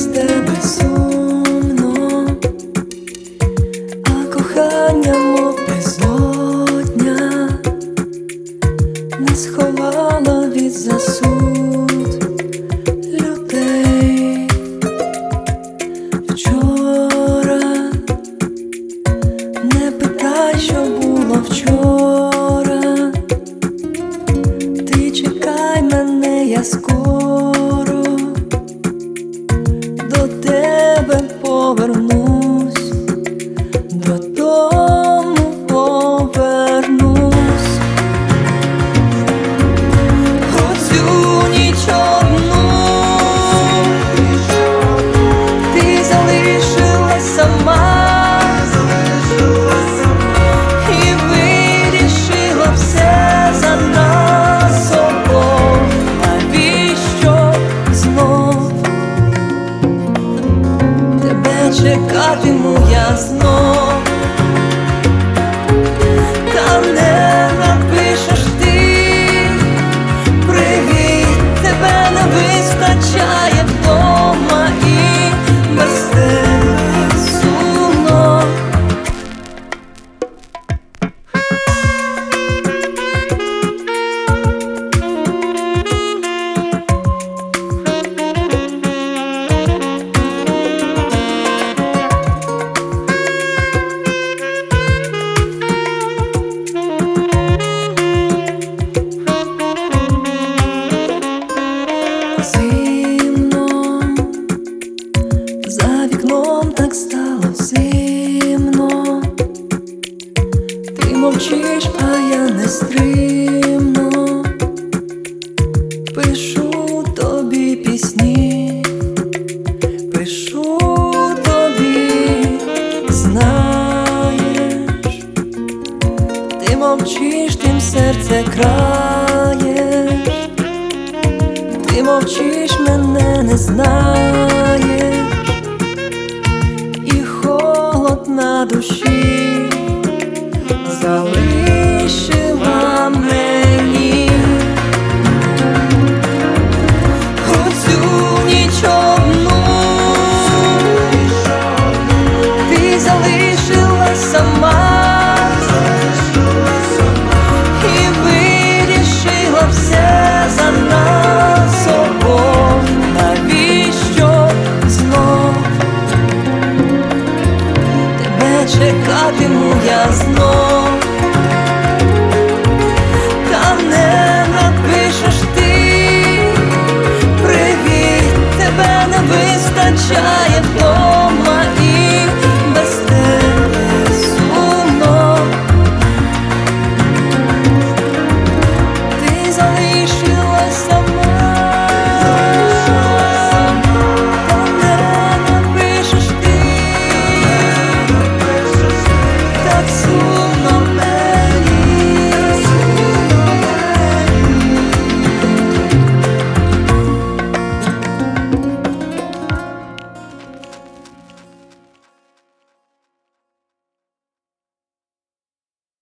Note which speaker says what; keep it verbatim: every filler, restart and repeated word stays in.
Speaker 1: тебе сумно, а кохання, мов безодня, не сховало від засуд людей. Вчора не питай, що було вчора, ти чекай мене, я скоро до тебе повернусь, додому повернусь. Оцю ніч одну ти залишилась сама і вирішила все за нас обох. Навіщо знов тебе чекатиму я знов? Та не напишеш ти привіт, тебе не вистачає вдома і без тебе сумно. Зимно, за вікном так стало зимно, ти мовчиш, а я нестримно пишу тобі пісні, пишу тобі, знаєш, ти мовчиш, тим серце краєш. Ти мовчиш, мене не знаєш, і холод на душі залишила мені. Оцю ніч одну ти залишилась сама і вирішила все за нас обох. Навіщо знов тебе чекатиму я знов?